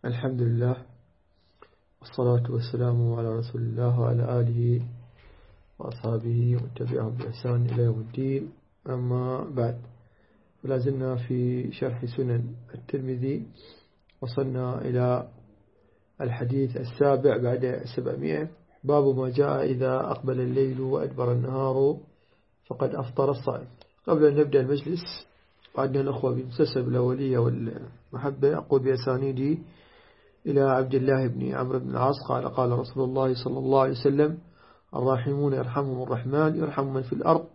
الحمد لله والصلاة والسلام على رسول الله وعلى آله وأصحابه وتبعهم بإحسان إلى يوم الدين. أما بعد، فلازلنا في شرح سنن الترمذي، وصلنا إلى الحديث 7 بعد 700. باب ما جاء إذا أقبل الليل وأدبر النهار فقد أفطر الصائم. قبل أن نبدأ المجلس، وعدنا الأخوة بمسلسل الأولية والمحبة، أقول بأسانيدي إلى عبد الله بن عمرو بن العاص قال قال رسول الله صلى الله عليه وسلم: الراحمون يرحمهم الرحمن، يرحم من في الأرض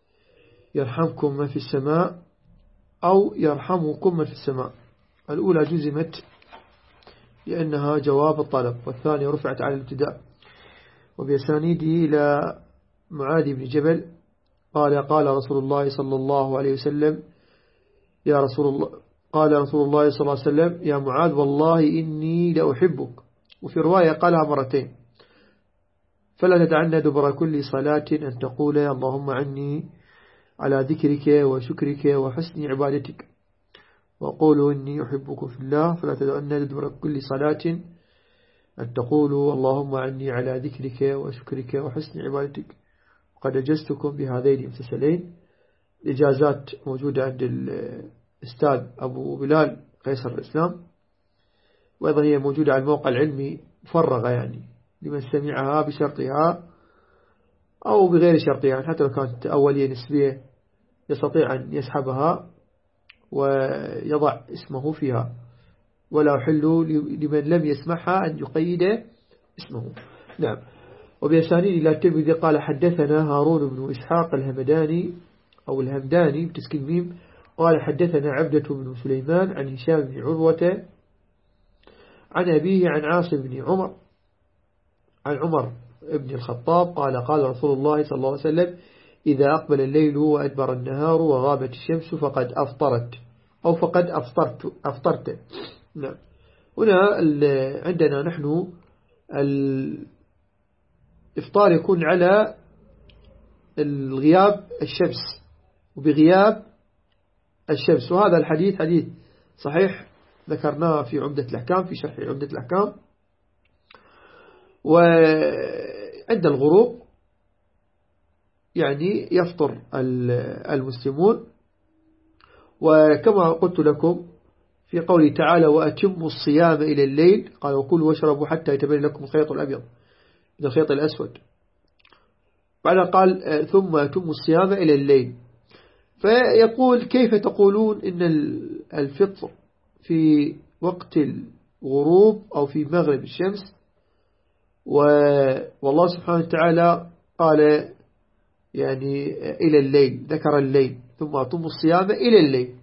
يرحمكم من في السماء، أو يرحمكم من في السماء. الأولى جزمت لأنها جواب الطلب، والثانية رفعت على الابتداء. وبأسانيدي إلى معاذ بن جبل قال قال رسول الله صلى الله عليه وسلم: يا رسول الله، قال رسول الله صلى الله عليه وسلم: يا معاذ والله إني لأحبك. وفي رواية قالها مرتين: فلا تدعنا دبر كل صلاة أن تقول اللهم عني على ذكرك وشكرك وحسن عبادتك، وقولوا إني أحبك في الله. فلا تدعنا دبر كل صلاة أن تقولوا اللهم عني على ذكرك وشكرك وحسن عبادتك. قد أجزتكم بهذين المسلسلين. الإجازات موجودة عند الأستاذ أبو بلال قيصر الإسلام، وأيضا هي موجودة على الموقع العلمي مفرغة، يعني لمن سمعها بشرطها أو بغير شرطها، يعني حتى لو كانت أولية نسبية يستطيع أن يسحبها ويضع اسمه فيها، ولا يحل لمن لم يسمعها أن يقيد اسمه. نعم. وبأسانيد إلى الترمذي قال حدثنا هارون بن إسحاق الهمداني أو الهمداني بتسكين ميم قال حدثنا عبدة بن سليمان عن هشام بن عروة عن أبيه عن عاصم بن عمر عن عمر بن الخطاب قال قال رسول الله صلى الله عليه وسلم: إذا أقبل الليل وأدبر النهار وغابت الشمس فقد أفطرت، أو فقد أفطرت. نعم. هنا عندنا نحن الإفطار يكون على الغياب الشمس وبغياب الشمس، وهذا الحديث حديث صحيح ذكرناه في عمدة الأحكام، في شرح عمدة الأحكام. وعند الغروب يعني يفطر المسلمون، وكما قلت لكم في قوله تعالى: وأتموا الصيام إلى الليل، قال: وكلوا واشربوا حتى يتبين لكم الخيط الأبيض من الخيط الأسود. بعد قال: ثم أتموا الصيام إلى الليل. فيقول: كيف تقولون إن الفطر في وقت الغروب أو في مغرب الشمس؟ والله سبحانه وتعالى قال يعني إلى الليل، ذكر الليل، ثم أتموا الصيام إلى الليل.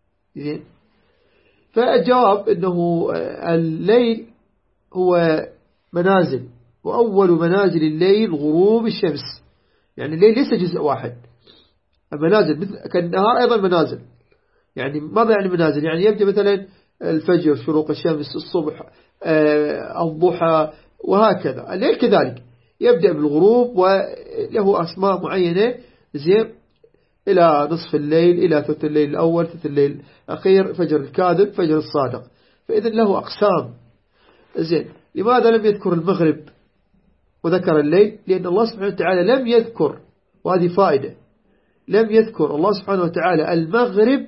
فالجواب أنه الليل هو منازل، وأول منازل الليل غروب الشمس، يعني الليل ليس جزء واحد، المنازل مثل كالنهار أيضا منازل. يعني ماذا يعني منازل؟ يعني يبدأ مثلا الفجر، شروق الشمس، الصبح، الضحى، وهكذا. الليل كذلك يبدأ بالغروب وله أسماء معينة، زين، إلى نصف الليل، إلى ثلث الليل الأول، ثلث الليل الأخير، فجر الكاذب، فجر الصادق. فإذن له أقسام. زين، لماذا لم يذكر المغرب وذكر الليل؟ لأن الله سبحانه وتعالى لم يذكر، وهذه فائدة، لم يذكر الله سبحانه وتعالى المغرب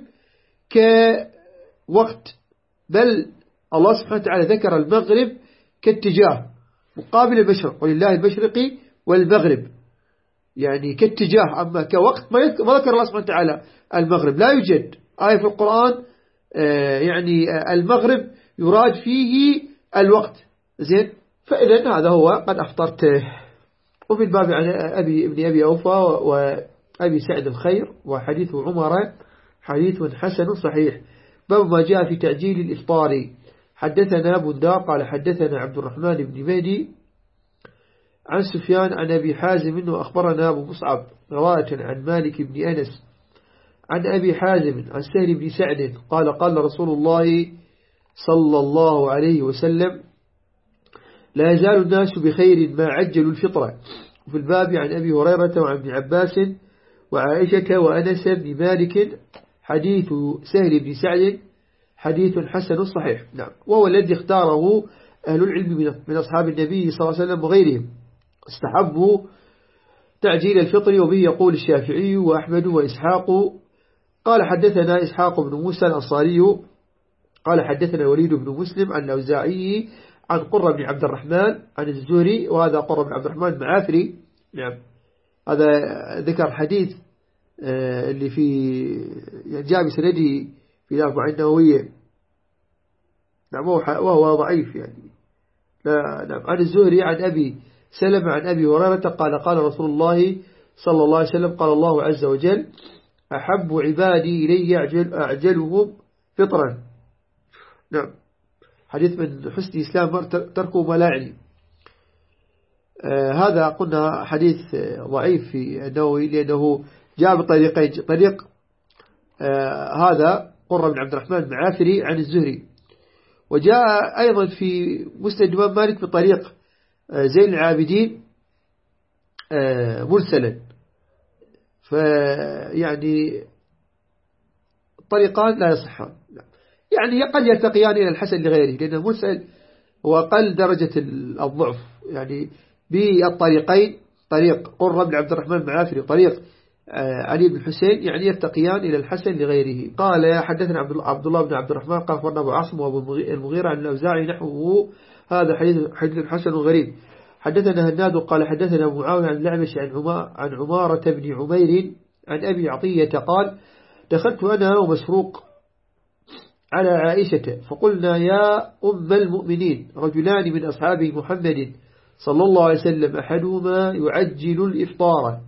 كوقت، بل الله سبحانه وتعالى ذكر المغرب كاتجاه مقابل المشرق، ولله المشرقي والمغرب، يعني كاتجاه. أما كوقت ما ذكر الله سبحانه وتعالى المغرب. لا يوجد آية في القرآن يعني المغرب يراد فيه الوقت. زين، فإذن هذا هو قد أفطرت. وفي الباب عن ابن أبي أوفى وأبي سعد الخير، وحديث عمر حديث حسن صحيح. باب ما جاء في تعجيل الإفطار. حدثنا بندار قال حدثنا عبد الرحمن بن مهدي عن سفيان عن أبي حازم، وأخبرنا أبو مصعب رواية عن مالك بن أنس عن أبي حازم عن سهل بن سعد قال قال رسول الله صلى الله عليه وسلم: لا يزال الناس بخير ما عجلوا الفطرة. وفي الباب عن أبي هريرة وعن ابن عباس وعائشة وأنس بن مالك حديث سهل بن سعد حديث حسن صحيح. نعم. وهو الذي اختاره أهل العلم من أصحاب النبي صلى الله عليه وسلم وغيرهم، استحبوا تعجيل الفطر، وبه يقول الشافعي وأحمد وإسحاق. قال حدثنا إسحاق بن موسى الأنصاري قال حدثنا الوليد بن مسلم عن الأوزاعي عن قرة بن عبد الرحمن عن الزهري، وهذا قرة بن عبد الرحمن معافري. نعم. هذا ذكر حديث اللي في جاء بسنده في الأربعين النووية. نعم. وهو ضعيف يعني. نعم. عن الزهري عن أبي سلمة عن أبي هريرة قال قال رسول الله صلى الله عليه وسلم قال الله عز وجل أحب عبادي إلي أعجلهم فطرا. نعم. حديث من حسن إسلام تركه ما لا يعني. هذا قلنا حديث ضعيف في النووي لأنه جاء بطريقين. طريق هذا قرة بن عبد الرحمن معافري عن الزهري، وجاء أيضا في مسند الإمام مالك بطريق زين العابدين مرسلا. فيعني الطريقان لا يصحان، يعني قد يرتقيان إلى الحسن لغيره، لأن المرسل هو أقل درجة الضعف. يعني بالطريقين، طريق قرة بن عبد الرحمن معافري وطريق علي بن حسين، يعني يرتقيان إلى الحسن لغيره. قال حدثنا عبد الله بن عبد الرحمن قال أخبرنا أبو عاصم وأبو المغيرة عن الأوزاعي نحوه، هذا حديث حسن غريب. حدثنا هناد قال حدثنا معاوية عن الأعمش عن عمارة بن عمير عن أبي عطية قال دخلت أنا ومسروق على عائشة فقلنا يا أم المؤمنين رجلان من أصحاب محمد صلى الله عليه وسلم أحدهما يعجل الإفطار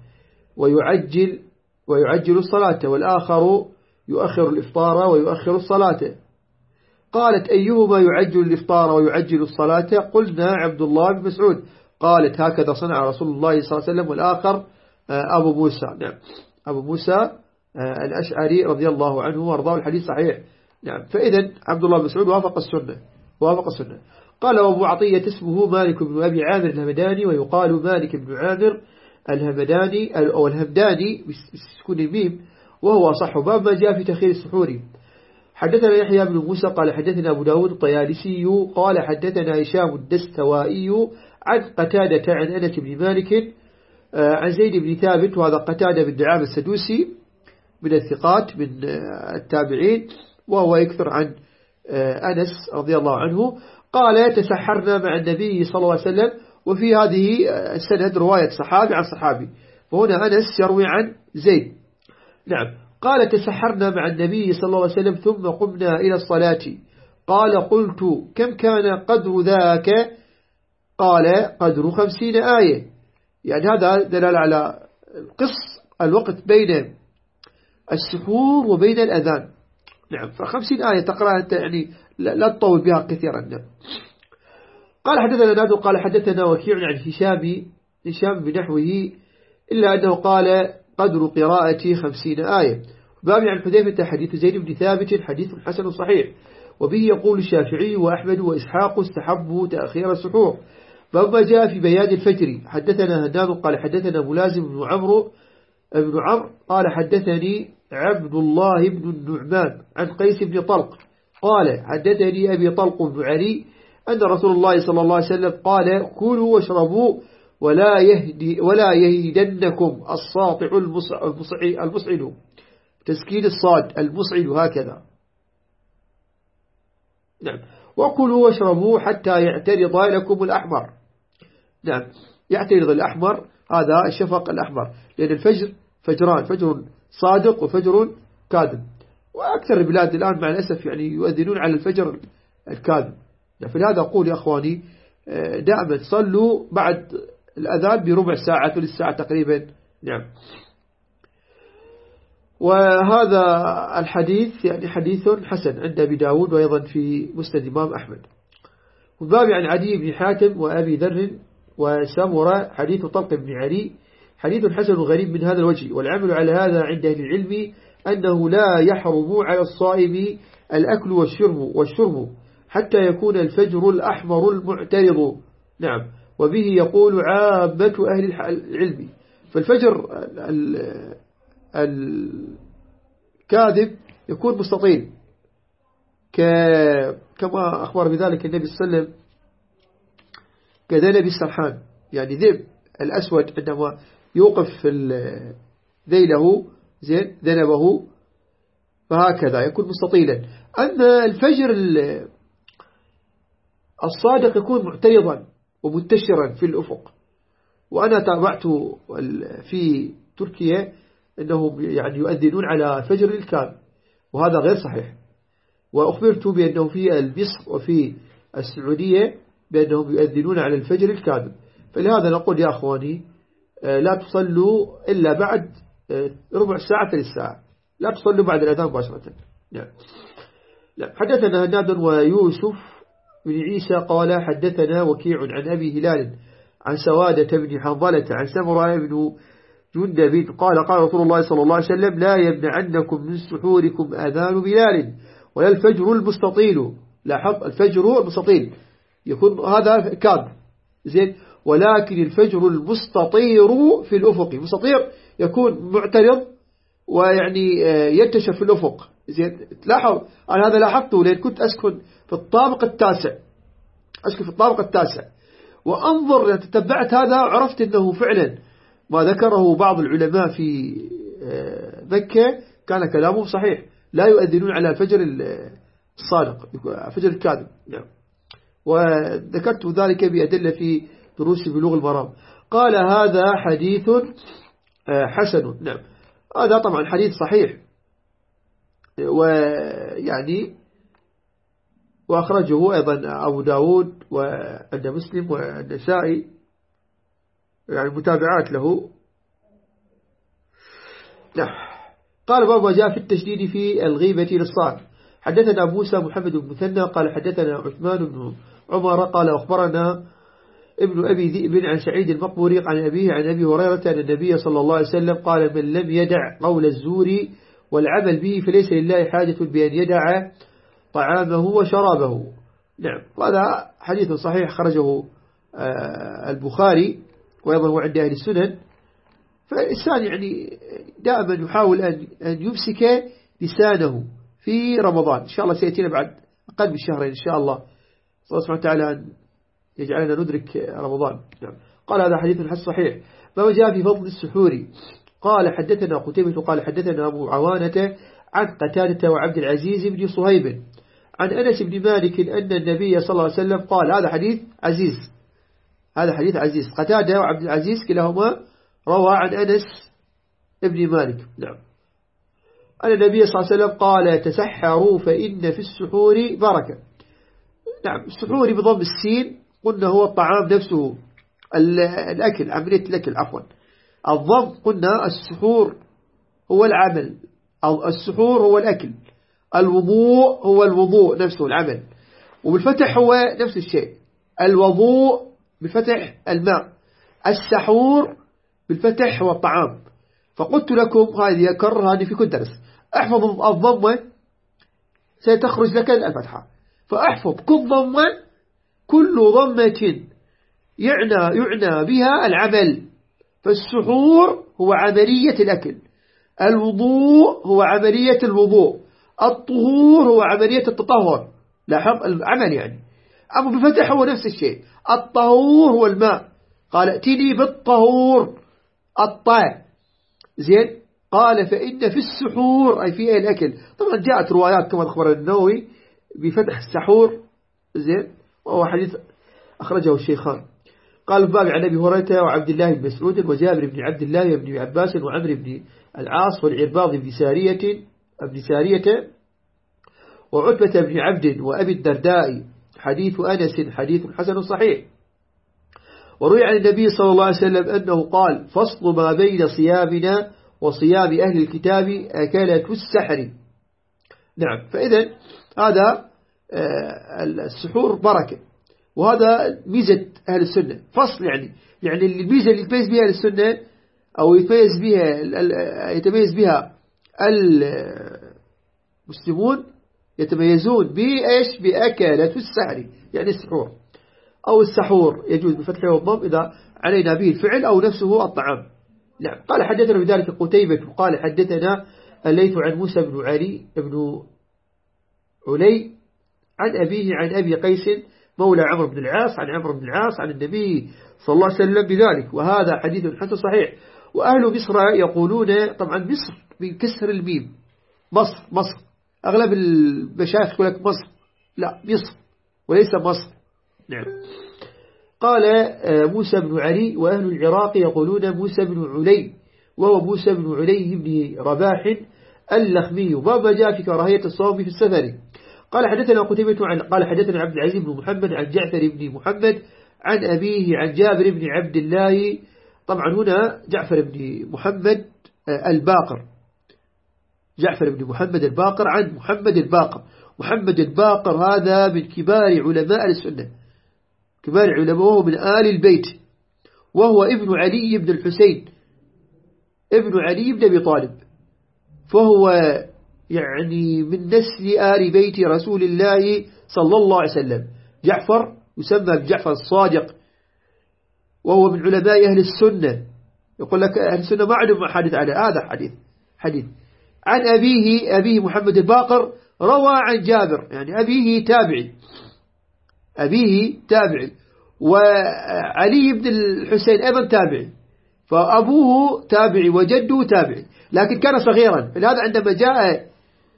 ويعجل الصلاة، والآخر يؤخر الإفطار ويؤخر الصلاة. قالت أيهما يعجل الإفطار ويعجل الصلاة؟ قلنا عبد الله بن مسعود. قالت هكذا صنع رسول الله صلى الله عليه وسلم. والآخر أبو موسى. نعم. أبو موسى الأشعري رضي الله عنه وارضاه، الحديث صحيح. نعم. فإذا عبد الله بن مسعود وافق السنة. قال أبو عطية اسمه مالك بن أبي عامر الهمداني، ويقال مالك بن عامر الهمداني أو الهمداني بسكون الميم، وهو صح. باب ما جاء في تخير السحور. حدثنا يحيى بن موسى قال حدثنا أبو داود الطيالسي قال حدثنا هشام الدستوائي عن قتادة عن أنس بن مالك عن زيد بن ثابت، وهذا قتادة بن دعامة السدوسي من الثقات من التابعين، وهو يكثر عن أنس رضي الله عنه. قال تسحرنا مع النبي صلى الله عليه وسلم، وفي هذه السند رواية صحابي عن صحابي، وهنا أنس يروي عن زيد. نعم. قال تسحرنا مع النبي صلى الله عليه وسلم ثم قمنا إلى الصلاة. قال قلت كم كان قدر ذاك؟ قال قدر 50 آية. يعني هذا دلال على الوقت بين السحور وبين الأذان. نعم. ف50 آية تقرأها يعني لا تطول بها كثيرا. نعم. قال حدثنا نادو قال حدثنا وكيع عن هشام بنحوه، إلا أنه قال قدر قراءة 50 آية. باب عن حذيفة حديث زيد بن ثابت حديث حسن صحيح، وبه يقول الشافعي وأحمد وإسحاق استحبوا تأخير السحور. باب ما جاء في بيان الفجر. حدثنا هناد قال حدثنا ملازم بن عمرو قال حدثني عبد الله بن النعمان عن قيس بن طلق قال حدثني أبي طلق بن علي أن رسول الله صلى الله عليه وسلم قال كلوا واشربوا ولا يهدنكم الساطع المصعد، تسكين الصاد المصعد هكذا. نعم. وكلوا واشربوا حتى يعترض لكم الأحمر. نعم. يعترض الأحمر هذا الشفق الأحمر، لأن الفجر فجران، فجر صادق وفجر كاذب، وأكثر البلاد الآن مع الأسف يعني يؤذنون على الفجر الكاذب. فلهذا أقول يا أخواني دائما صلوا بعد الأذان بربع ساعة ثلث ساعة تقريبا. نعم. وهذا الحديث يعني حديث حسن عند أبي داود وأيضا في مسند الإمام أحمد. وباب عن عدي بن حاتم وأبي ذر وسمرة حديث طلق بن علي حديث حسن غريب من هذا الوجه. والعمل على هذا عند أهل العلم أنه لا يحرم على الصائم الأكل والشرب حتى يكون الفجر الأحمر المعترض. نعم. وبه يقول عامة أهل العلم. فالفجر الكاذب يكون مستطيل، كما أخبر بذلك النبي صلى الله عليه وسلم كذنب السرحان، يعني ذئب الأسود عندما يوقف ذيله زين ذنبه فهكذا يكون مستطيلا. أما الفجر الصادق يكون معترضا ومنتشرا في الأفق. وأنا تابعت في تركيا أنهم يعني يؤذنون على فجر الكاذب، وهذا غير صحيح. وأخبرت بأنه في مصر وفي السعودية بأنهم يؤذنون على الفجر الكاذب. فلهذا نقول يا أخواني لا تصلوا إلا بعد ربع ساعة للساعة، لا تصلوا بعد الأذان مباشرة. نعم. حدثنا هناد ويوسف بن عيسى قال حدثنا وكيع عن أبي هلال عن سوادة بن حنظلة عن سمرة بن جندب قال قال رسول الله صلى الله عليه وسلم لا يمنعنكم من سحوركم أذان بلال ولا الفجر المستطيل. لاحظ الفجر المستطيل يكون هذا كاذب زين، ولكن الفجر المستطير في الأفق. مستطير يكون معترض ويعني ينتشر في الأفق زين. لاحظ أنا هذا لاحظته لأن كنت أسكن في الطابق التاسع وأنظر تتبعت هذا عرفت أنه فعلا ما ذكره بعض العلماء في مكة كان كلامه صحيح، لا يؤذنون على الفجر الصادق، فجر الكاذب. نعم. وذكرت ذلك بأدلة في دروس بلوغ المرام. قال هذا حديث حسن. نعم، هذا طبعا حديث صحيح، ويعني وأخرجه أيضا أبو داود وعند مسلم والنسائي، يعني متابعات له. نعم. قال باب ما جاء في التشديد في الغيبة للصائم. حدثنا موسى محمد بن مثنى قال حدثنا عثمان بن عمر قال أخبرنا ابن أبي ذئب عن سعيد المقبوري عن أبيه عن أبي هريرة أن النبي صلى الله عليه وسلم قال من لم يدع قول الزور والعمل به فليس لله حاجة بأن يدع طعامه وشرابه. نعم، وهذا حديث صحيح خرجه البخاري وأيضا هو عند أهل السنن. فالإنسان يعني دائما يحاول أن يمسك لسانه في رمضان. إن شاء الله سيأتينا بعد أقل من شهرين إن شاء الله. الله سبحانه وتعالى أن يجعلنا ندرك رمضان. نعم. قال هذا حديث حسن صحيح. ما جاء في فضل السحور. قال حدثنا قتيبة قال حدثنا أبو عوانة عن قتادة وعبد العزيز بن صهيب عن أنس بن مالك أن النبي صلى الله عليه وسلم قال. هذا حديث عزيز، هذا حديث عزيز. قتادة وعبد العزيز كلاهما روى عن أنس بن مالك. نعم. أن النبي صلى الله عليه وسلم قال تسحروا فإن في السحور بركة. نعم، السحور بضم السين قلنا هو الطعام نفسه، الأكل، عملية الأكل عفوا. الضم قلنا السحور هو العمل، السحور هو الأكل. الوضوء هو الوضوء نفسه العمل، وبالفتح هو نفس الشيء. الوضوء بفتح الماء، السحور بالفتح هو الطعام. فقلت لكم هذه أكرر هذه في كل درس، احفظ الضمة ستخرج لك الفتحة، فاحفظ كل ضمة، كل ضمة يعنى بها العمل. فالسحور هو عملية الأكل، الوضوء هو عملية الوضوء، الطهور هو عملية التطهر. لاحظ العمل يعني. أما بفتح هو نفس الشيء. الطهور هو الماء، قال ائتني بالطهور الطاء زين. قال فإن في السحور أي في الأكل. طبعا جاءت روايات كما أخبر النووي بفتح السحور زين، وهو حديث أخرجه الشيخان. قال الباب عن أبي هريرة وعبد الله بن مسعود وجابر بن عبد الله وابن عباس وعمر بن العاص والعرباض بن سارية وعتبة بن عبد وأبي الدرداء. حديث أنس حديث حسن صحيح. وروي عن النبي صلى الله عليه وسلم أنه قال فصل ما بين صيامنا وصيام أهل الكتاب أكلة السحر. نعم، فإذا هذا السحور بركة، وهذا ميزة أهل السنة. فصل يعني الميزة اللي يتميز بها أهل السنة أو يتميز بها المسلمون، يتميزون بإيش؟ بأكلة السحر، يعني السحور أو السحور يجوز بفتح والضم إذا علينا به الفعل أو نفسه الطعام. نعم. قال حدثنا بذلك قتيبة قال حدثنا الليث عن موسى بن علي عن أبيه عن أبي قيس مولى عمرو بن العاص عن عمرو بن العاص عن النبي صلى الله عليه وسلم بذلك. وهذا حديث حسن صحيح. وأهل مصر يقولون، طبعا مصر بكسر الميم، مصر أغلب المشايخ يقول لك مصر، لا مصر وليس مصر. نعم. قال موسى بن علي. وأهل العراق يقولون موسى بن علي، وهو موسى بن علي بن رباح اللخمي. باب جاء في كراهية الصوم في السفر. قال حدثنا قتيبة قال حدثنا عبد العزيز بن محمد عن جعفر بن محمد عن أبيه عن جابر بن عبد الله. طبعا هنا جعفر بن محمد الباقر، جعفر بن محمد الباقر عن محمد الباقر. محمد الباقر هذا من كبار علماء السنة، كبار علماء، وهو من آل البيت، وهو ابن علي بن الحسين ابن علي بن أبي طالب، فهو يعني من نسل آل بيت رسول الله صلى الله عليه وسلم. جعفر يسمى بجعفر الصادق، وهو من علماء أهل السنة. يقول لك أهل السنة ما عندهم حديث على هذا حديث عن أبيه محمد الباقر روى عن جابر، يعني أبيه تابعي وعلي بن الحسين أيضا تابعي، فأبوه تابعي وجده تابعي، لكن كان صغيرا. فلهذا عندما جاء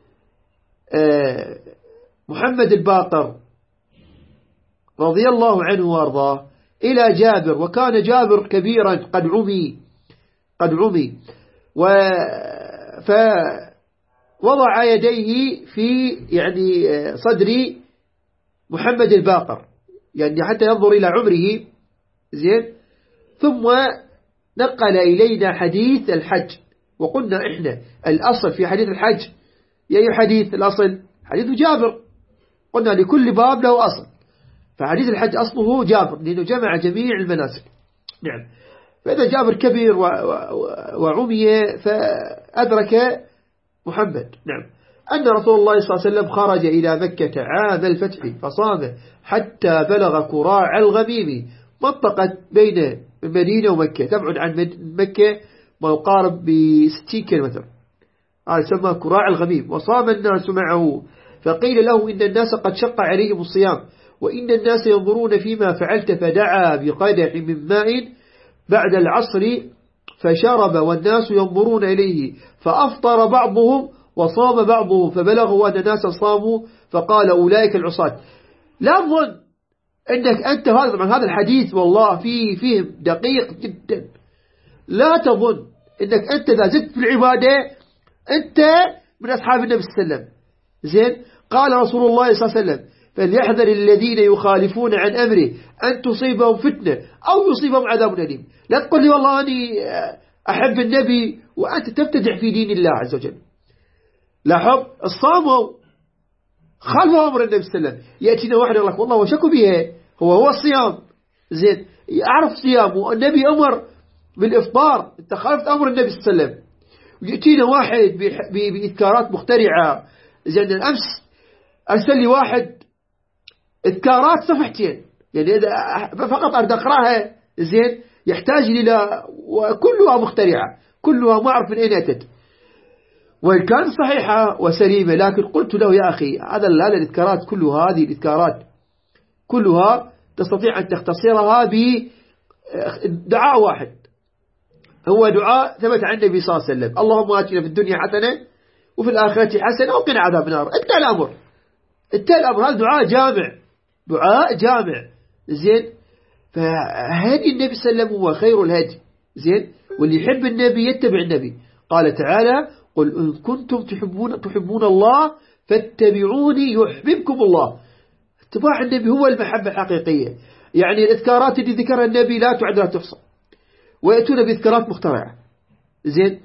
محمد الباقر رضي الله عنه وارضاه إلى جابر، وكان جابر كبيرا قد عمي فوضع يديه في يعني صدر محمد الباقر، يعني حتى ينظر إلى عمره زين. ثم نقل إلينا حديث الحج، وقلنا إحنا الأصل في حديث الحج أي حديث؟ الأصل حديث جابر، قلنا لكل باب له أصل، فحديث الحج أصله جابر لأنه جمع جميع المناسك. نعم. فإذا جابر كبير وعمي فأدرك محمد. نعم. أن رسول الله صلى الله عليه وسلم خرج إلى مكة عام الفتح فصام حتى بلغ كراع الغميم، منطقة بين المدينة ومكة، تبعد عن مكة ما يقارب ب60 كيلومتر، هذا يسمى كراع الغميم. وصام الناس معه، فقيل له إن الناس قد شق عليهم الصيام وإن الناس ينظرون فيما فعلت، فدعا بقدح من ماء بعد العصر فشرب والناس ينظرون إليه، فأفطر بعضهم وصام بعضهم، فبلغوا أن الناس صاموا فقال أولئك العصاة. لا تظن أنك أنت هذا الحديث والله فيه دقيق جدا. لا تظن أنك أنت إذا زدت في العبادة أنت من أصحاب النبي صلى الله عليه وسلم. زين. قال رسول الله صلى الله عليه وسلم فليحذر الذين يخالفون عن أمره أن تصيبهم فتنة أو يصيبهم عذاب أليم. لا تقول لي والله أني أحب النبي وأنت تبتدع في دين الله عز وجل. لا حب الصاموا خالفوا أمر النبي صلى الله عليه وسلم، يأتينا واحد يقول لك والله وشكوا بها هو الصيام. زين. أعرف صيام والنبي أمر بالإفطار، أنت خالفت أمر النبي صلى الله عليه وسلم. ويأتينا واحد بإذكارات مخترعة. زين. الأمس أرسل لي واحد إذكارات صفحتين، يعني إذا فقط أريد أقرأها زين يحتاج إلى، وكلها مخترعة، كلها ما أعرف من أين أتت، وإن كان صحيحة وسليمة. لكن قلت له يا أخي هذا الإذكارات كلها، هذه الإذكارات كلها تستطيع أن تختصرها بدعاء واحد، هو دعاء ثبت عن النبي صلى الله عليه وسلم: اللهم آتنا في الدنيا حسنة وفي الآخرة حسنة وقنا عذاب النار. انتهى الأمر. هذا دعاء جامع. زين. فهدي النبي صلى الله عليه وسلم هو خير الهدي. زين. واللي يحب النبي يتبع النبي. قال تعالى: قل إن كنتم تحبون الله فاتبعوني يحببكم الله. اتباع النبي هو المحبة الحقيقية. يعني الإذكارات اللي ذكرها النبي لا تعد ولا تحصى، ويأتون بإذكارات مخترعة. زين.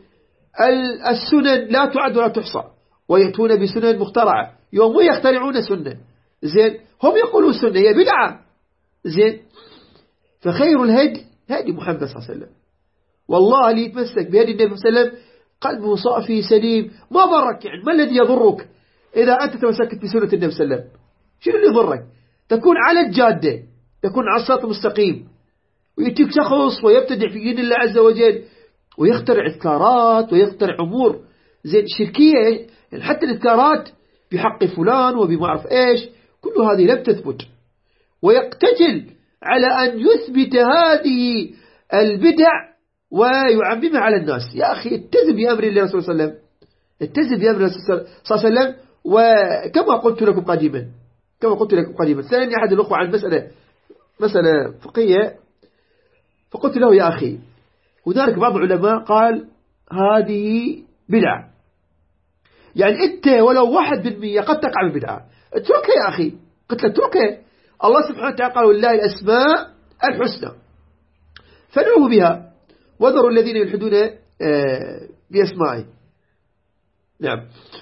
السنن لا تعد ولا تحصى، ويأتون بسنن مخترعة. يوم يخترعون سنة. زين. هم يقولون سنة هي بدعة. زين. فخير الهدي هدي محمد صلى الله عليه وسلم. والله اللي يتمسك بهدي النبي صلى الله عليه وسلم قلبه صافي سليم، ما ضرك. يعني ما الذي يضرك إذا أنت تمسكت بسنة النبي صلى الله عليه وسلم؟ شنو اللي يضرك؟ تكون على الجادة، تكون على الصراط المستقيم. ويأتيك شخص ويبتدع في دين الله عز وجل ويخترع إذكارات ويخترع أمور زين شركية. يعني حتى الإذكارات بحق فلان وبما أعرف إيش، كل كل هذه لم تثبت، ويقتتل على أن يثبت هذه البدع ويعممها على الناس. يا أخي اتزم بأمر الله صلى الله عليه وسلم، اتزم بأمر الله صلى الله عليه وسلم. وكما قلت لكم قديما، ثاني أحد الأخوة عن مسألة فقهية، فقلت له يا أخي هناك بعض العلماء قال هذه بدعة، يعني أنت ولو 1% قد تقع بالبدعة، اتركها يا أخي، قلت له اتركها. الله سبحانه وتعالى قال ولله الأسماء الحسنى فادعوه بها وذروا الذين يلحدون بأسمائه. نعم.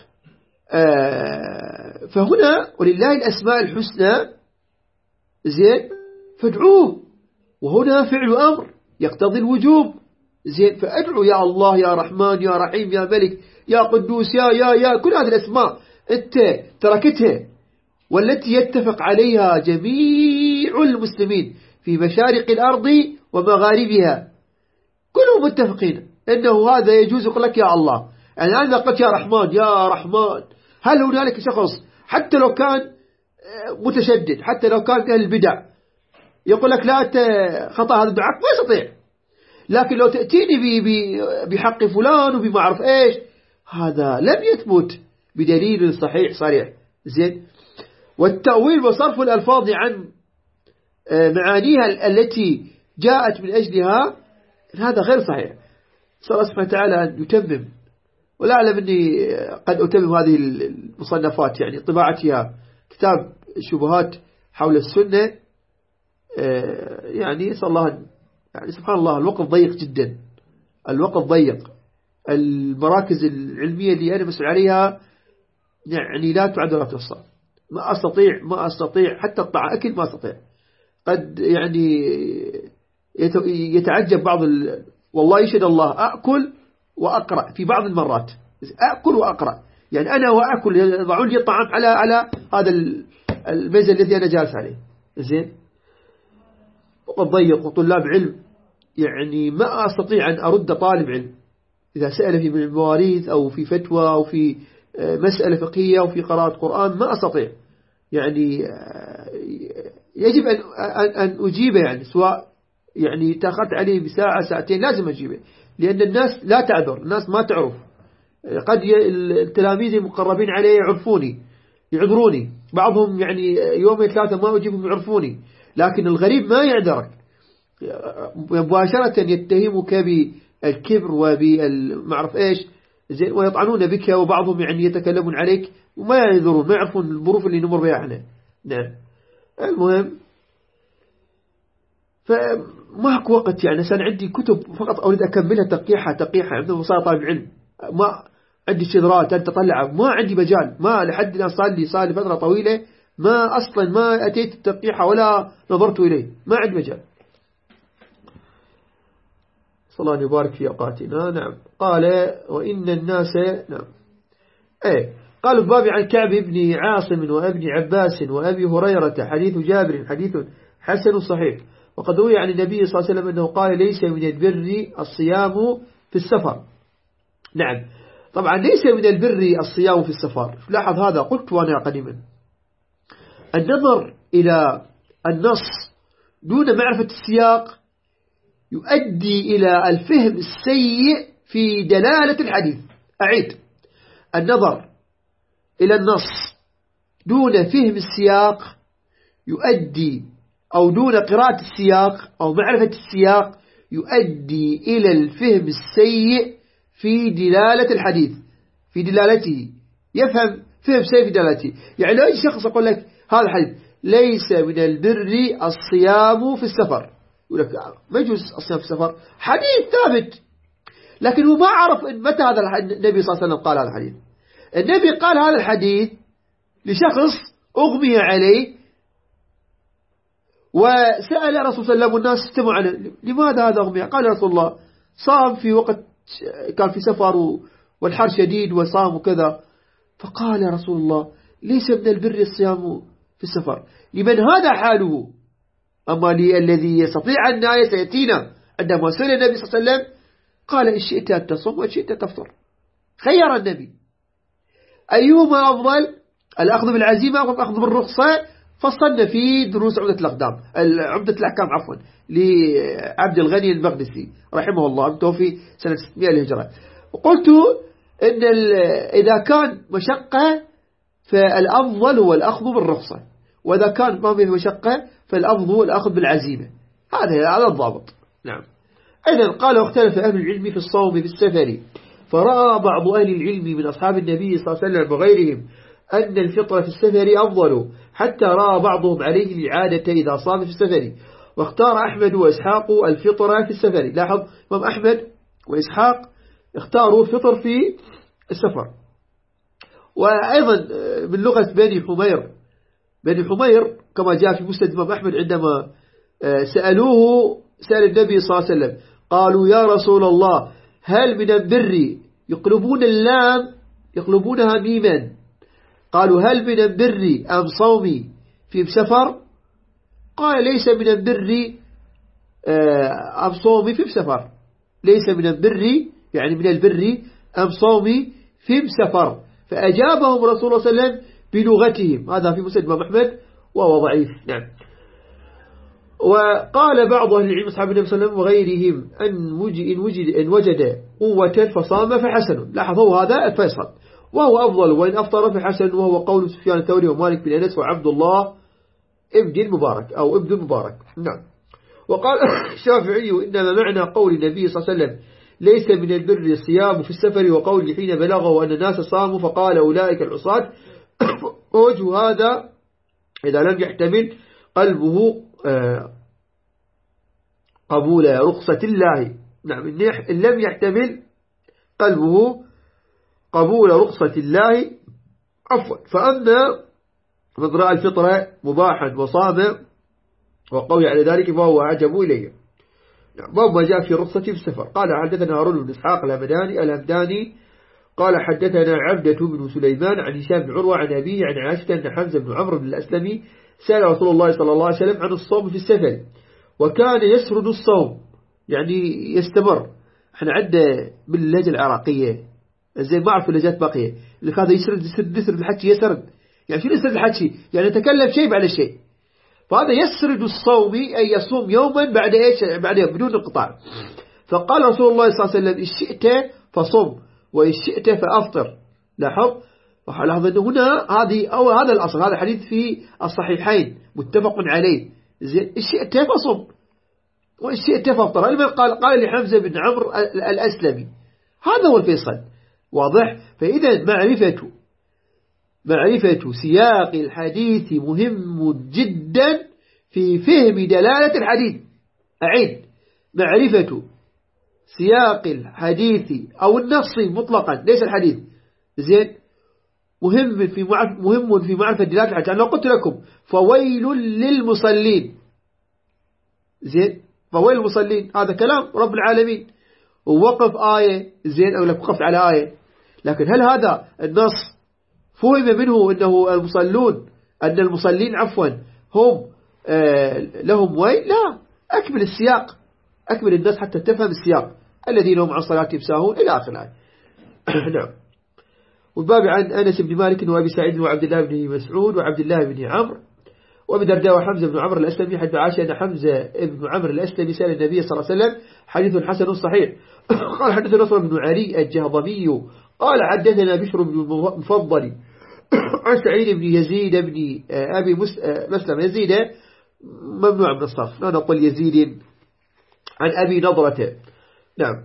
فهنا ولله الأسماء الحسنى زين فادعوه، وهنا فعل أمر يقتضي الوجوب زين، فأدعو يا الله يا رحمن يا رحيم يا ملك يا قدوس يا كل هذه الأسماء أنت تركتها، والتي يتفق عليها جميع المسلمين في مشارق الأرض ومغاربها، كلهم متفقين أنه هذا يجوز. يقول لك يا الله، يعني أنا قلت يا رحمن، هل هنالك شخص حتى لو كان متشدد، حتى لو كان أهل البدع، يقول لك لا خطأ هذا الدعاء؟ ما يستطيع. لكن لو تأتيني بحق فلان وبما أعرف إيش، هذا لم يثبت بدليل صحيح صريح زين. والتأويل وصرف الألفاظ عن معانيها التي جاءت من أجلها، هذا غير صحيح. صلى الله سبحانه وتعالى أن يتمم، ولا أعلم أني قد أتمم هذه المصنفات، يعني طباعتها كتاب الشبهات حول السنة. يعني صلى الله، يعني سبحان الله الوقت ضيق جدا، الوقت ضيق. المراكز العلمية اللي أنا مسؤول عليها يعني لا تعد ولا تحصى، ما أستطيع حتى أقطع أكل، ما أستطيع. قد يعني يتعجب بعض والله يشهد الله أأكل وأقرأ في بعض المرات، أأكل وأقرأ، يعني أنا وأأكل يضعون لي الطعام على هذا الميز الذي أنا جالس عليه زين. وقد ضيق وطلاب علم، يعني ما أستطيع أن أرد طالب علم إذا سأل في مواريث أو في فتوى أو في مسألة فقهية أو في قراءة قرآن، ما أستطيع. يعني يجب أن أجيبه، يعني سواء يعني تأخرت عليه بساعة ساعتين لازم أجيبه، لأن الناس لا تعذر، الناس ما تعرف. قد التلاميذ المقربين عليه يعذروني، بعضهم يعني يومين 3 ما أجيبهم يعرفوني، لكن الغريب ما يعذرك، مباشرة يتهمك بالكبر وبالمعرف إيش زين، ويطعنون بك، وبعضهم يعني يتكلمون عليك وما يعذرون، ما يعرفون الظروف اللي نمر بها احنا. نعم. المهم فماكو وقت، يعني أنا عندي كتب فقط أريد أكملها تقيحة عندما صار طالب علم، ما عندي شذرات أنت طلع، ما عندي مجال، ما لحد الآن صار لي فترة طويلة ما أصلا ما أتيت التقيحة ولا نظرت إليه، ما عندي مجال. صلى الله يبارك في أوقاتنا. نعم. قال وإن الناس، نعم قال الباب عن كعب بن عاصم وابن عباس وأبي هريرة حديث جابر حديث حسن صحيح. وقد روي عن النبي صلى الله عليه وسلم أنه قال ليس من البر الصيام في السفر. نعم. طبعا ليس من البر الصيام في السفر، لاحظ هذا قلت وأنا قديما، النظر إلى النص دون معرفة السياق يؤدي إلى الفهم السيء في دلالة الحديث. أعيد، النظر إلى النص دون فهم السياق يؤدي، أو دون قراءة السياق أو معرفة السياق يؤدي إلى الفهم السيء في دلالة الحديث، في دلالته، يفهم فهم سيء في دلالته. يعني لو أي شخص أقول لك هذا الحديث ليس من البر الصيام في السفر، يقول لك ما يجوز الصيام في السفر، حديث ثابت، لكن هو ما عرف متى هذا النبي صلى الله عليه وسلم قال هذا الحديث. النبي قال هذا الحديث لشخص أغمي عليه وسأل رسول صلى الله عليه وسلم والناس استمعوا عنه، لماذا هذا أغمي؟ قال رسول الله صام في وقت كان في سفر والحر شديد وصام وكذا، فقال رسول الله ليس من البر الصيام في السفر لمن هذا حاله، أما الذي يستطيع أن سيأتينا عندما سئل النبي صلى الله عليه وسلم قال إن شئت أن تصوم وإن شئت تفطر، خير النبي أيهما أفضل، الأخذ بالعزيمة أو الأخذ بالرخصة؟ فصلنا في دروس عمدة الأحكام لعبد الغني المقدسي رحمه الله المتوفي سنة 600 للهجرة. وقلت إن إذا كان مشقة فالأفضل هو الأخذ بالرخصة، وإذا كان ما فيه مشقة فالأفضل هو الأخذ بالعزيمة. هذا الضابط. نعم. أيضا قال واختلف أهل العلم في الصوم في السفر، فرأى بعض أهل العلم من أصحاب النبي صلى الله عليه وسلم وغيرهم أن الفطر في السفر أفضل، حتى رأى بعضهم عليه الإعادة إذا صام في السفر. واختار أحمد وإسحاق الفطر في السفر. لاحظ إمام أحمد وإسحاق اختاروا الفطر في السفر. وأيضا من لغة بني حمير كما جاء في مسند إمام أحمد عندما سأل النبي صلى الله عليه وسلم قالوا يا رسول الله هل من البر، يقلبون اللام يقلبونها ميما، قالوا هل من البر أم صومي في سفر؟ قال ليس من البر أم صومي في سفر، ليس من البر يعني من البر أم صومي في سفر. فأجابهم رسول الله صلى الله عليه وسلم بلغتهم. هذا في مسند إمام أحمد وهو ضعيف. نعم. وقال بعض أهل العلم أصحاب النبي صلى الله عليه وسلم وغيرهم إن وجد قوة فصام فحسن. لاحظوا هذا الفيصل، وهو أفضل، وإن أفطر فحسن، وهو قول سفيان الثوري ومالك بن أنس وعبد الله ابن المبارك. نعم. وقال الشافعي إنما معنى قول النبي صلى الله عليه وسلم ليس من البر الصيام في السفر، وقول حين بلغه أن الناس صاموا فقال أولئك العصاة. ووجه هذا إذا لم يحتمل قلبه قبول رخصة الله. نعم. إن لم يحتمل قلبه قبول رخصة الله عفوا. فأما من رأى الفطرة مباحا وصام وقوي على ذلك فهو أعجب إليه. باب ما جاء في رخصة في السفر. قال حدثنا هارون بن إسحاق الهمداني قال حدثنا عبدة بن سليمان عن هشام بن عروة عن أبيه عن عائشة أن حمزة بن عمرو بن الأسلمي سأل رسول الله صلى الله عليه وسلم عن الصوم في السفر، وكان يسرد الصوم يعني يستمر. احنا عندنا باللهجة العراقية زي ما أعرف اللهجات باقية اللي هذا يسرد الحكي يسرد، يعني شو يسرد الحكي؟ يعني يتكلم شيء بعد شيء. فهذا يسرد الصوم أي يصوم يوما بعد إيش بعد بدون انقطاع. فقال رسول الله صلى الله عليه وسلم إن شئت فصم وإن شئت فأفطر. لاحظ أنه هنا هذا الأصل، هذا حديث في الصحيحين متفق عليه. إن شئت فصم وإن شئت فأفطر. لما قال لحمزة بن عمرو الأسلمي هذا هو الفيصل. واضح؟ فإذا معرفة سياق الحديث مهم جدا في فهم دلالة الحديث. أعيد، معرفة سياق الحديث أو النص مطلقا ليس الحديث زين مهم في معرفة دلالة الحديث. أنا قلت لكم فويل للمصلين زين، فويل المصلين هذا كلام رب العالمين، ووقف آية زين أو لك وقفت على آية، لكن هل هذا النص فهم منه أنه المصلين هم لهم ويل؟ لا، أكمل السياق، أكمل الناس حتى تفهم السياق. الذين هم عن صلاتهم ساهون إلى آخر الآية. نعم. والباب عن أنس بن مالك وأبي سعيد وعبد الله بن مسعود وعبد الله بن عمرو وأبي درداء وحمزة بن عمرو الأسلمي حدث عائشة أن حمزة بن عمرو الأسلمي سأل النبي صلى الله عليه وسلم حديث حسن صحيح. قال حدثنا نصر بن علي الجهضمي قال حدثنا بشر بن المفضل عن سعيد بن يزيد بن أبي مسلم يزيد ممنوع من الصرف، لا نقول يزيد عن أبي نضرة. نعم.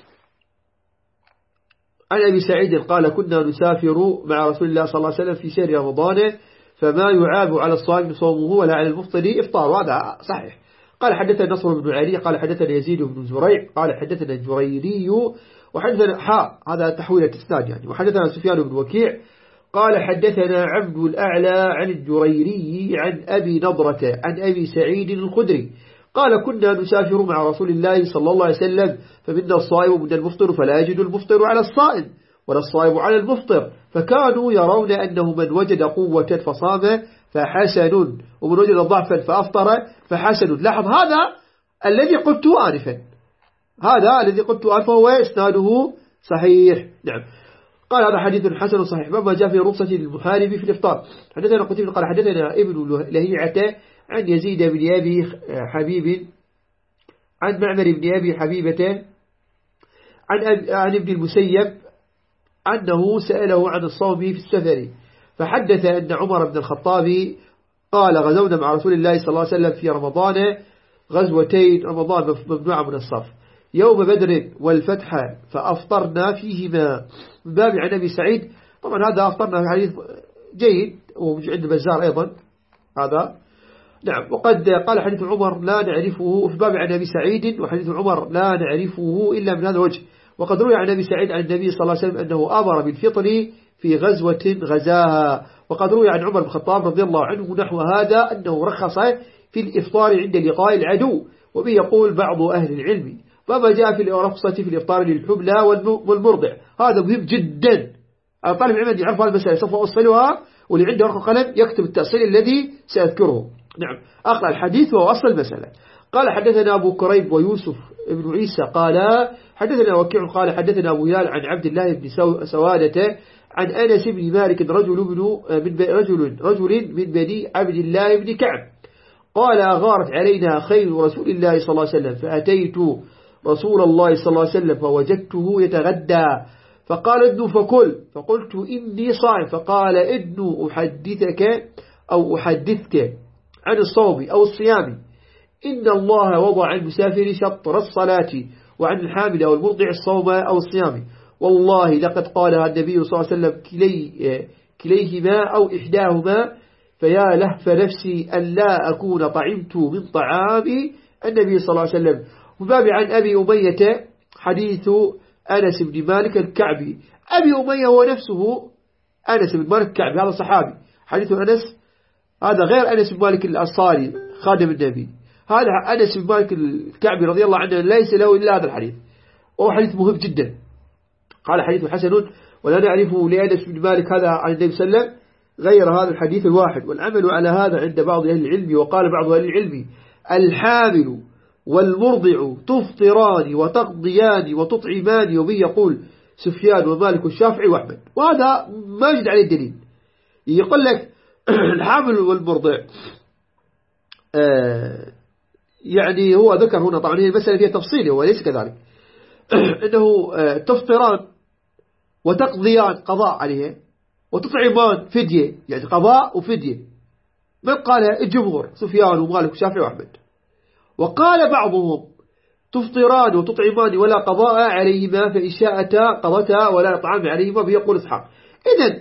عن أبي سعيد قال كنا نسافر مع رسول الله صلى الله عليه وسلم في شهر رمضان فما يعاب على الصائم صومه ولا على المفطر إفطار. هذا صحيح. قال حدثنا نصر بن علي قال حدثنا يزيد بن زريع قال حدثنا الجريري وحدثنا هذا تحويل الإسناد يعني. وحدثنا سفيان بن وكيع قال حدثنا عبد الأعلى عن الجريري عن أبي نضرة عن أبي سعيد الخدري قال كنا نسافر مع رسول الله صلى الله عليه وسلم فمنا الصائم ومنا المفطر فلا يجد المفطر على الصائم ولا الصائم على المفطر، فكانوا يرون أنه من وجد قوة فصام فحسن ومن وجد ضعفا فأفطر فحسن. لاحظ هذا الذي قلته آنفا، هذا الذي قلته آنفا هو إسناده صحيح. نعم. قال هذا حديث حسن صحيح. ما جاء في رخصة المحارب في الإفطار. حدثنا قتيبة قال حدثنا ابن لهيعة عن يزيد بن أبي حبيب عن معمر بن أبي حبيبة عن ابن المسيب أنه سأله عن الصوم في السفر، فحدث أن عمر بن الخطاب قال غزونا مع رسول الله صلى الله عليه وسلم في رمضان غزوتين، رمضان ممنوع من الصرف، يوم بدر والفتح، فأفطرنا فيهما. من باب عن أبي سعيد، طبعا هذا أفطرنا في حديث جيد وعند البزار أيضا هذا نعم. وقد قال حديث عمر لا نعرفه في باب عن أبي سعيد، وحديث عمر لا نعرفه إلا من هذا الوجه. وقد روي عن أبي سعيد عن النبي صلى الله عليه وسلم أنه أمر بالفطر في غزوة غزاها. وقد روي عن عمر بن الخطاب رضي الله عنه نحو هذا أنه رخص في الإفطار عند لقاء العدو، وبه يقول بعض أهل العلم. فما جاء في الرخصة في الإفطار للحبلى والمرضع هذا مهم جدا. طالب العلم يعرف هذه المسألة سوف أوصلها، واللي عنده ورقة قلم يكتب التأصيل الذي سأذكره. نعم أقرأ الحديث وأصل المسألة. قال حدثنا أبو كريب ويوسف ابن عيسى قال حدثنا وكيع قال حدثنا أبو هلال عن عبد الله بن سوادة عن أنس بن مالك رجل من بني عبد الله بن كعب قال غارت علينا خيل رسول الله صلى الله عليه وسلم، فأتيت رسول الله صلى الله عليه وسلم فوجدته يتغدى، فقال ادن فكل، فقلت إني صائم، فقال ادن أحدثك عن الصوم أو الصيام، إن الله وضع عن المسافر شطر الصلاة، وعن الحامل أو المرضع الصوم أو الصيام، والله لقد قالها النبي صلى الله عليه وسلم كليهما أو إحداهما، فيا لهف نفسي أن لا أكون طعمت من طعام النبي صلى الله عليه وسلم. وباب عن أبي أمية حديث أنس بن مالك الكعبي. أبي أمية هو نفسه أنس بن مالك الكعبي، هذا صحابي. حديث أنس هذا غير أنس بن مالك الأنصاري خادم النبي، هذا أنس بن مالك الكعبي رضي الله عنه ليس له إلا هذا الحديث، وهو حديث مهم جدا. قال حديث حسن ولا نعرفه لأنس بن مالك هذا عن النبي صلى الله عليه وسلم غير هذا الحديث الواحد، والعمل على هذا عند بعض أهل العلم. وقال بعض أهل العلم الحامل والمرضع تفطران وتقضيان وتطعمان، وبه يقول سفيان ومالك والشافعي وأحمد، وهذا ما يجد عليه الدليل. يقول لك الحامل والمرضع يعني هو ذكر هنا، طبعا هي المسألة فيها تفصيل وليس كذلك، أنه تفطران وتقضيان قضاء عليه وتطعمان فدية، يعني قضاء وفدية. من قال الجمهور سفيان ومالك والشافعي وأحمد. وقال بعضهم تفطران وتطعمان ولا قضاء عليهما، فإن شاءتا قضتا ولا طعام عليهما، بيقول إسحاق. إذن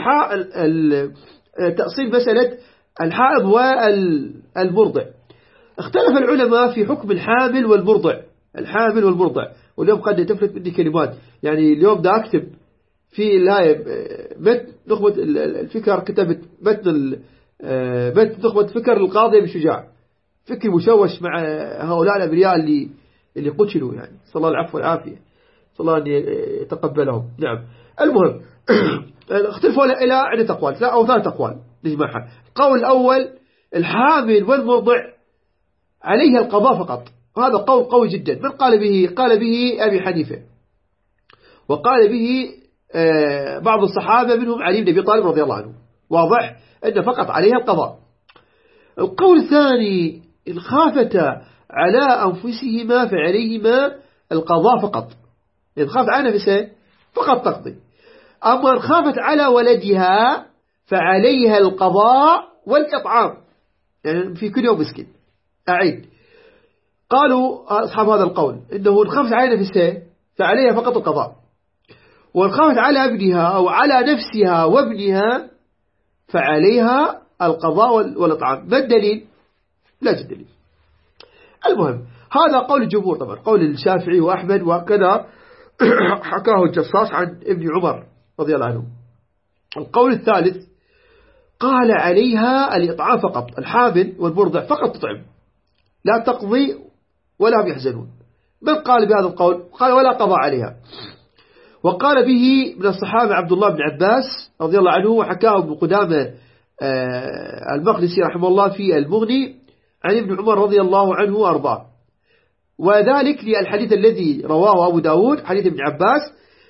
تأصيل مسألة الحائض والمرضع. اختلف العلماء في حكم الحامل والمرضع، الحامل والمرضع. واليوم قد تفلت مني كلمات، يعني اليوم دا أكتب في الهاية متن نخبة الفكر، كتبت متن نخبة فكر القاضي بن شجاع، فكر مشوش مع هؤلاء الأبرياء اللي قتلوا، يعني صلى الله العفو والعافية، صلى الله أن يتقبلهم. نعم المهم اختلفوا إلى عدة أقوال، لا أو ثلاث أقوال نجمعها. القول الأول الحامل والمرضع عليها القضاء فقط، وهذا قول قوي جدا. من قال به؟ قال به أبي حنيفة، وقال به بعض الصحابة منهم علي بن أبي طالب رضي الله عنه، واضح أن فقط عليها القضاء. القول الثاني إن خافتا على أنفسهما فعليهما القضاء فقط، إن خافت على نفسها فقط تقضي. أما إن خافت على ولدها فعليها القضاء والإطعام، يعني في كل يوم مسكين. أعيد، قالوا أصحاب هذا القول إنه إن خافت على نفسها فعليها فقط القضاء، وإن خافت على ابنها أو على نفسها وابنها فعليها القضاء والإطعام. ما الدليل؟ لا دليل. المهم هذا قول الجمهور، طبعا قول الشافعي وأحمد، وكذا حكاه الجصاص عن ابن عمر رضي الله عنه. القول الثالث قال عليها الإطعام فقط، الحامل والمرضع فقط تطعم، لا تقضي ولا يحزنون. من قال بهذا القول؟ قال ولا قضاء عليها. وقال به من الصحابة عبد الله بن عباس رضي الله عنه، وحكاه ابن قدامة المقدسي رحمه الله في المغني عن ابن عمر رضي الله عنه وأرضاه، وذلك للحديث الذي رواه أبو داود حديث ابن عباس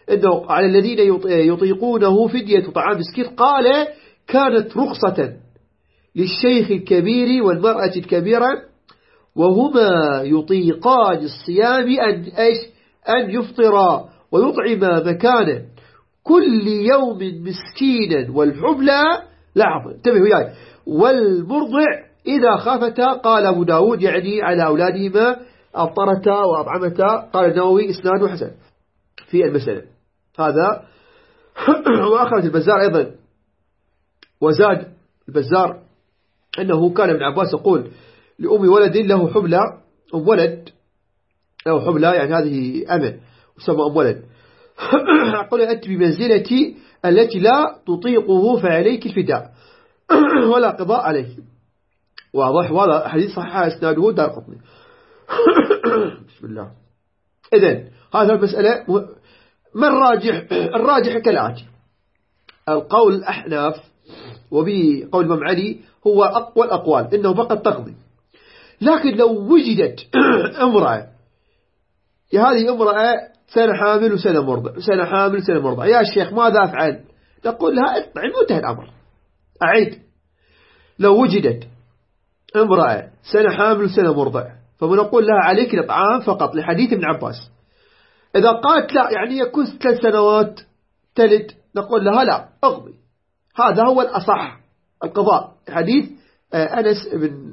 إنه على الذين يطيقونه فدية طعام مسكين. قال كانت رخصة للشيخ الكبير والمرأة الكبيرة وهما يطيقان الصيام أن يفطرا ويطعما مكانه كل يوم مسكينا والحبلى لاحظ انتبهوا وياي والمرضع إذا خافتا. قال أبو داود يعني على أولادهما أفطرتا وأطعمتا. قال النووي إسناده حسن في المسألة هذا. وأخرج البزار أيضا وزاد البزار أنه كان ابن عباس يقول لأم ولد له حبلى أم ولد له حبلى يعني هذه أمن وسمى أم ولد. قل أنت بمنزلتي التي لا تطيقه فعليك الفداء ولا قضاء عليه. واضح وهذا حديث صحيح اسناده دارقطني. بسم الله. إذن هذا المسألة ما الراجح كالآتي. القول الأحناف وبقول الإمام علي هو أقوى الأقوال إنه فقط تقضي. لكن لو وجدت امرأة هذه امرأة سنة حامل وسنة مرضع سنة حامل وسنة مرضع يا شيخ ماذا أفعل؟ نقول لها اطعم وانتهى الأمر. أعيد لو وجدت امرأة سنة حامل وسنة مرضع فبنقول لها عليك الإطعام فقط لحديث ابن عباس. إذا قالت لا يعني يكون 3 سنوات تلد نقول لها لا أقضي. هذا هو الأصح القضاء حديث أنس بن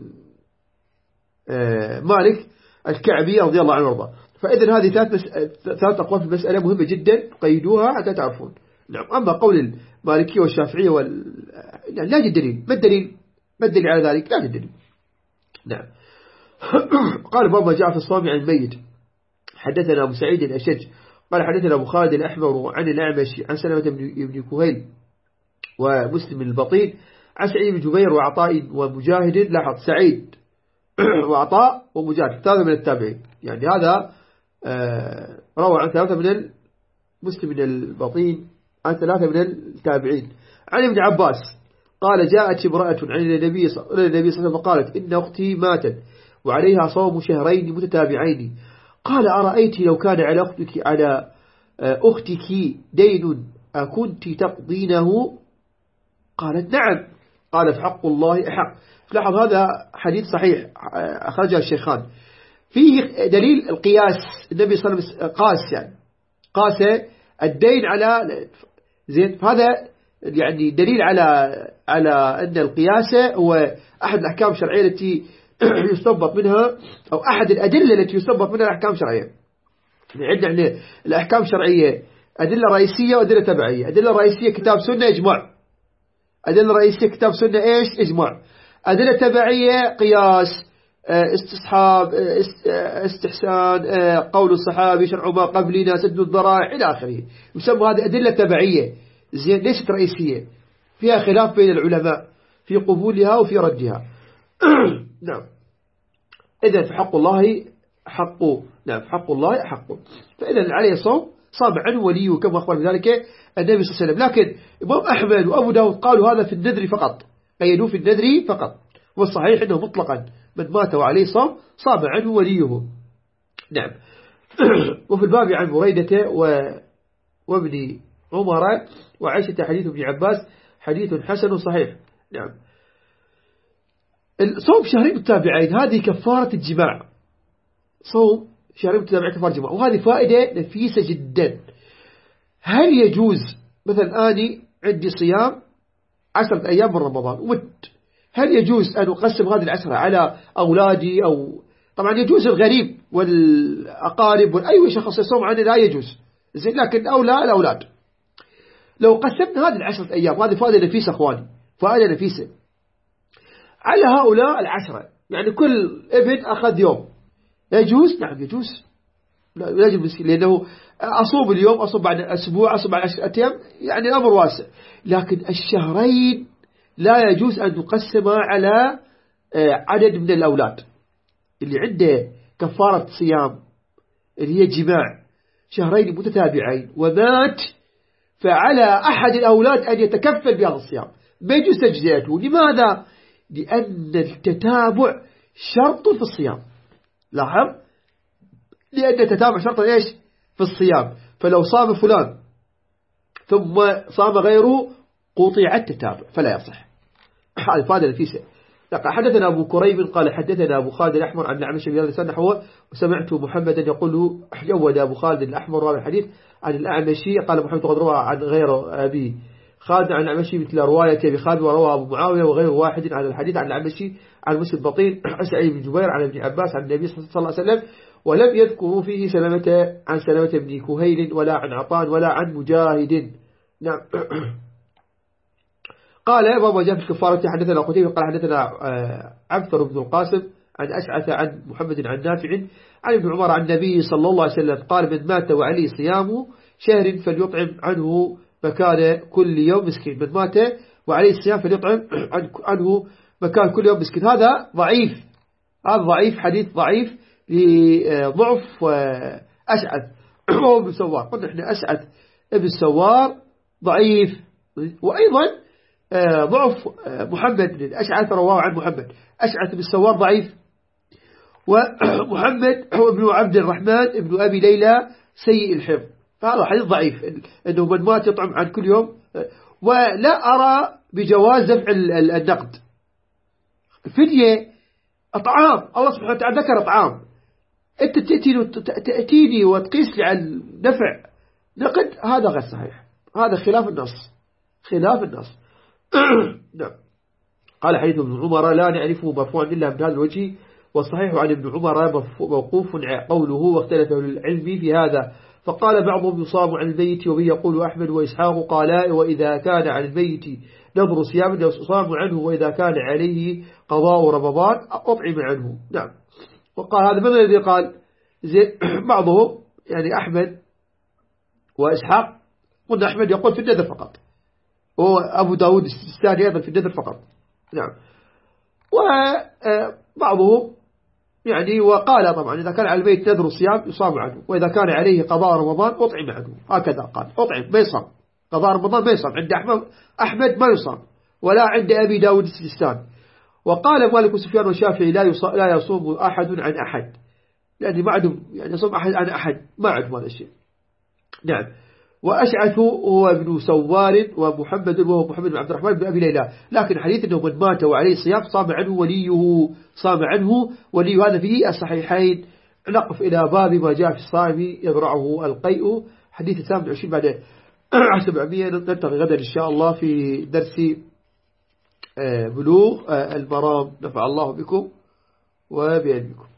مالك الكعبي رضي الله عنه وارضاه. فإذن هذه 3 أقوال في المسألة مهمة جدا قيدوها حتى تعرفون. نعم. أما قول المالكية والشافعية يعني لا دليل. ما الدليل على ذلك؟ لا دليل. نعم. قال بابا جاء في الصوم عن الميت. حدثنا أبو سعيد الأشج قال حدثنا أبو خالد الأحمر عن الأعمش عن سلمة بن كهيل ومسلم البطين عن سعيد بن جبير وعطاء ومجاهد. لاحظ سعيد وعطاء ومجاهد 3 من التابعين. يعني هذا روى عن 3 من مسلم بن البطين عن 3 من التابعين. عن ابن عباس قال جاءت امرأة عن النبي صلى الله عليه وسلم فقالت إن أختي ماتت وعليها صوم 2 شهرين متتابعين. قال أرأيت لو كان على أختك دين أكنت تقضينه؟ قالت نعم. قال فحق الله أحق. لاحظ هذا حديث صحيح أخرجه الشيخان فيه دليل القياس. النبي صلى الله عليه وسلم قاس الدين على زين. هذا يعني دليل على أن القياس هو أحد الأحكام الشرعية التي يستنبط منها أو أحد الأدلة التي يستنبط منها الأحكام الشرعية. عندنا الأحكام الشرعية أدلة رئيسية وأدلة تبعية. أدلة رئيسية كتاب سنة إجماع. أدلة رئيسية كتاب سنة إجماع. أدلة تبعية قياس استصحاب استحسان قول الصحابي شرع ما قبلنا سد الذرائع إلى آخره. يسمى هذه أدلة تبعية زين ليست رئيسية فيها خلاف بين العلماء في قبولها وفي ردها. نعم. إذا فحق الله حق. نعم حق الله حق. فإذا عليه صام عنه وليه كما أخبر بذلك النبي صلى الله عليه وسلم. لكن إمام أحمد وأبو داود قالوا هذا في النذر فقط قيدوه في النذر فقط. والصحيح أنه مطلقا من مات وعليه صام عنه وليه. نعم. وفي الباب عن بريدة وابن عمر وعائشة حديث ابن عباس حديث حسن صحيح. نعم. صوم 2 شهرين متتابعين هذه كفارة الجماع. صوم 2 شهرين متتابعين كفارة الجماع. وهذه فائدة نفيسة جدا. هل يجوز مثلا أني عندي صيام 10 أيام من رمضان هل يجوز أن أقسم هذه 10 على أولادي أو طبعا يجوز الغريب والأقارب وأي شخص يصوم عنه لا يجوز زين. لكن أولى الأولاد لو قسمنا هذه 10 أيام هذه فائدة نفيسة أخواني فائدة نفيسة على هؤلاء 10 يعني كل ابن أخذ يوم يجوز. نعم يجوز لا يجوز لأنه أصوم اليوم أصوم بعد أسبوع أصوم بعد 10 أيام يعني الأمر واسع. لكن 2 شهرين لا يجوز أن نقسم على عدد من الأولاد اللي عنده كفارة صيام اللي هي جماع 2 شهرين متتابعين ومات فعلى أحد الأولاد أن يتكفل بهذا الصيام ما يجوز تجزئته. لماذا؟ لأن التتابع شرط في الصيام. لاحظ لأن التتابع شرط إيش في الصيام. فلو صام فلان ثم صام غيره قطع التتابع فلا يصح. هذه فائدة نفيسة. حدثنا أبو كريب قال حدثنا أبو خالد الأحمر عن الأعمش بهذا الإسناد نحوه، وسمعت محمدا يقول جود أبو خالد الأحمر راوي الحديث عن الأعمشي قال محمد قد روى عن غير أبي خالد عن الأعمشي مثل رواية أبي خالد وروى أبو معاوية وغير واحد عن الحديث عن الأعمشي عن مسلم بطين عن سعيد بن جبير عن ابن عباس عن النبي صلى الله عليه وسلم، ولم يذكروا فيه سلمة بن كهيل ولا عن عطان ولا عن مجاهد. نعم. قال بابا جاء في الكفارة حدثنا قتيبة قال حدثنا عبثر بن القاسم عن أشعث عن محمد عن نافع عن ابن عمر عن النبي صلى الله عليه وسلم قال من مات وعليه صيام شهر فليطعم عنه مكان كل يوم مسكين. من مات وعليه صيام فليطعم عنه مكان كل يوم مسكين. هذا ضعيف، هذا ضعيف، حديث ضعيف لضعف أشعث وهو ابن سوار. قلنا احنا أشعث ابن سوار ضعيف، وأيضا ضعف محمد بن الأشعث رواه عن محمد. أشعث بن سوار ضعيف، ومحمد هو ابن عبد الرحمن ابن أبي ليلى سيء الحفظ، فهذا حديث ضعيف أنه من مات يطعم عن كل يوم. ولا أرى بجواز دفع النقد. الفدية أطعام، الله سبحانه وتعالى ذكر أطعام، أنت تأتيني وتقيس لي على دفع نقد، هذا غير صحيح، هذا خلاف النص، خلاف النص. نعم. قال حديث ابن عمر لا نعرفه مرفوعا إلا من هذا الوجه، والصحيح عن ابن عمر موقوف قوله، واختلف العلم في هذا، فقال بعضهم يصام عن الميت وبه يقول أحمد وإسحاق قال وإذا كان عن الميت نظر صيام يصام عنه، وإذا كان عليه قضاء رمضان أطعم عنه. نعم. وقال هذا من الذي قال بعضهم يعني أحمد وإسحاق، قلنا أحمد يقول في النذر فقط، وأبو داود السيستاني أيضا في النذر فقط. نعم. وبعضهم يعني وقال طبعا إذا كان على البيت نذر الصيام يصام عنه، وإذا كان عليه قضاء رمضان أطعم عنه، هكذا قال، أطعم ما يصام، قضاء رمضان ما يصام. عند أحمد ما يصام، ولا عند أبي داود السيستاني. وقال مالك وسفيان والشافعي لا يصوم أحد عن أحد، لأن ما عندهم يعني يصوم أحد عن أحد، ما عندهم هذا الشيء. نعم. وأشعث هو ابن سوار، ومحمد وهو محمد بن عبد الرحمن بن أبي ليلى، لكن حديث أنه من مات وعليه صيام صام عنه وليه، صام عنه وليه، هذا فيه الصحيحين. نقف إلى باب ما جاء في الصائم يضرعه القيء، حديث 28 بعد 700. نلتقي غدا إن شاء الله في درس بلوغ المرام. نفع الله بكم وبعلمكم.